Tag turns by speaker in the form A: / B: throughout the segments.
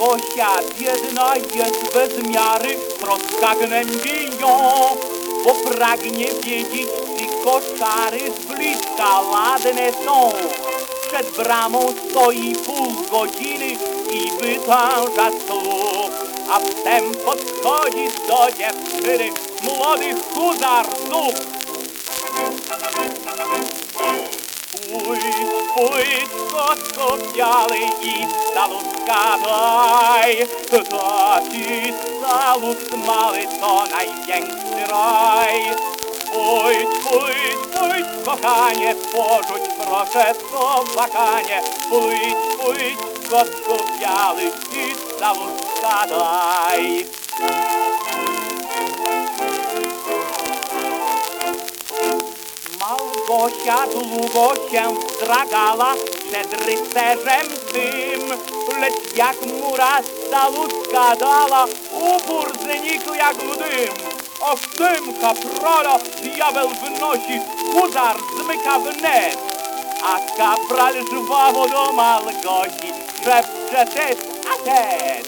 A: Małgosia biedna jest bez miary, troska gnębi ją, bo pragnie wiedzieć, czy koszary z bliska ładne są. Przed bramą stoi pół godziny i wytęża słup, a wtem podchodzi do dziewczyny młody huzar zup. Pójdź, kotko biały i salut gadaj, taki salut mały to największy raj. Pójdź, kochanie, porzuć proszę to wakanie. Pójdź, kotko biały i salut gadaj. Małgosia długo się zdragała przed rycerzem tym, lecz jak mu raz salutka dała, upór znikł jak w dym. O w tym, kapralo, diabeł wynosi, huzar zmyka wnet, a kapral żwawo do Małgosi szepcze tet a tet.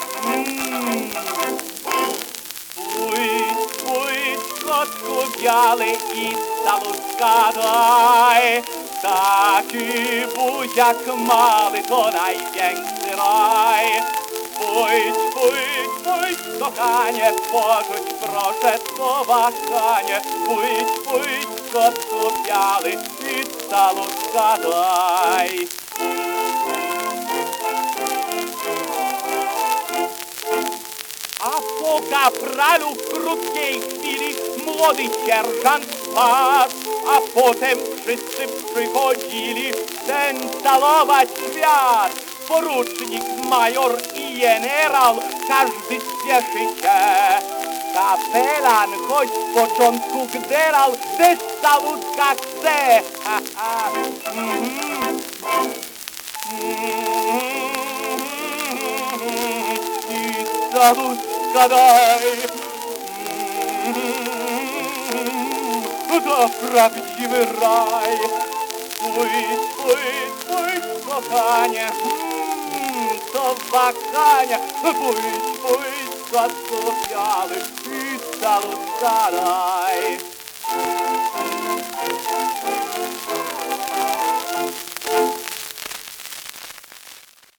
A: Pójdź, kotku biały i salut gadaj, taki buziak mały to największy raj. Pójdź, kochanie, porzuć proszę to wakanie. Pójdź, kotku biały i salut gadaj. A po kapralu w krótkiej chwili młody sierżant spadł, a potem wszyscy przychodzili ten calować świat. Porucznik, major i generał, każdy spieszy się. Kapelan, choć z początku gderał, też salutka chce. I salutka daj. To prawdziwy raj. Pójdź, kochanie, to wakanie. Pójdź, kotku biały i salut gadaj.